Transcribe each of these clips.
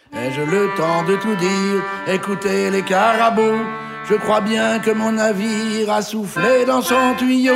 Ai-je le temps de tout dire? Écoutez les carabos, je crois bien que mon navire a soufflé dans son tuyau.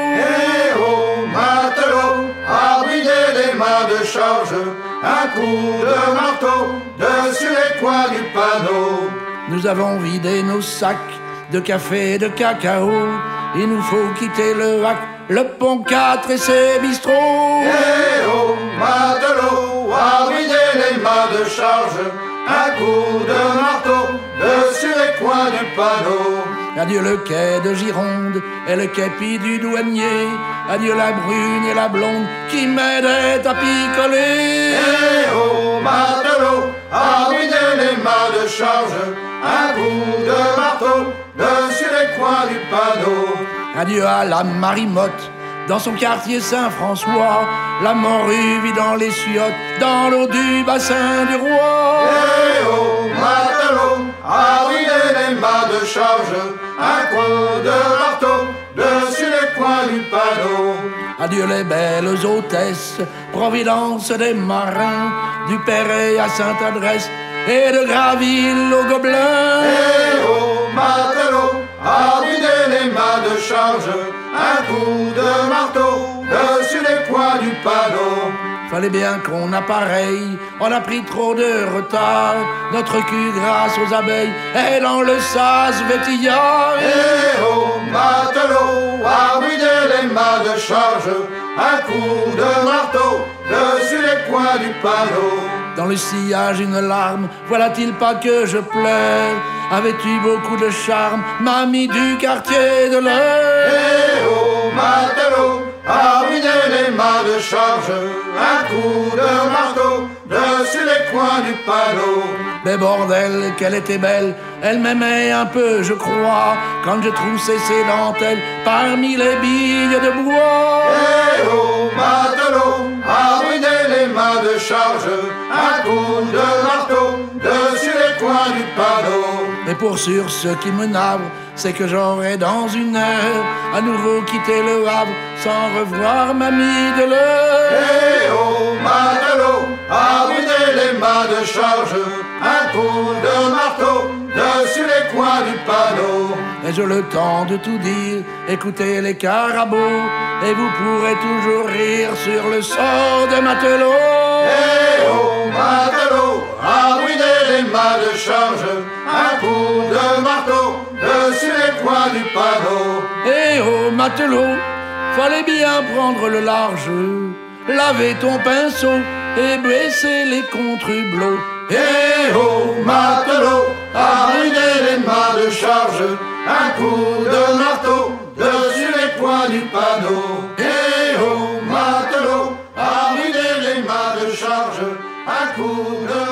Eh oh, matelot, à brider les mâts de charge, un coup de marteau dessus les coins du panneau. Nous avons vidé nos sacs de café et de cacao. Il nous faut quitter le hack, le pont 4 et ses bistrots. Eh oh, matelot, à brider les mâts de charge, un coup de marteau dessus les coins du panneau. Adieu le quai de Gironde et le képi du douanier. Adieu la brune et la blonde qui m'aidaient à picoler. Eh oh, matelot, à brider les mâts de charge, un coup de marteau dessus les coins du panneau. Adieu à la marimotte dans son quartier Saint-François. La morue vit dans les chiottes, dans l'eau du bassin du roi. Eh oh, matelot, à brider les mâts de charge, un coup de marteau dessus les coins du panneau. Adieu les belles hôtesses, providence des marins, du Perret à Sainte-Adresse et de Graville au Gobelin. Eh oh, matelot, à brider les mâts de charge, un coup de marteau dessus les coins du panneau. Fallait bien qu'on appareille, on a pris trop de retard. Notre cul grâce aux abeilles est dans le sas vétillard. Eh oh, matelot, à brider les mâts de charge, un coup de marteau dessus les coins du panneau. Dans le sillage une larme, voilà-t-il pas que je pleure? Avais-tu beaucoup de charme, mamie du quartier de l'Eure? Eh oh, matelot, à brider les mâts de charge, un coup de marteau dessus les coins du panneau. Mais bordel, qu'elle était belle, elle m'aimait un peu, je crois, quand je troussais ses dentelles parmi les billes de bois. Eh oh, matelot, à brider les mâts de charge, un coup de marteau dessus les coins du panneau. Et pour sûr, ce qui me navre, c'est que j'aurai dans une heure à nouveau quitté le Havre sans revoir mamie de l'Eure. Eh oh, matelot, à brider les mâts de charge, un coup de marteau dessus les coins du panneau. Ai-je le temps de tout dire? Écoutez les carabos, et vous pourrez toujours rire sur le sort des matelots. Eh oh, matelot, à brider les mâts de charge, un coup de marteau dessus les coins du panneau. Eh oh matelot, fallait bien prendre le large, laver ton pinceau et baisser les contre-hublots. Eh oh, matelot, à brider les mâts de charge, un coup de marteau dessus les coins du panneau. Eh oh, matelot, à brider les mâts de charge, un coup de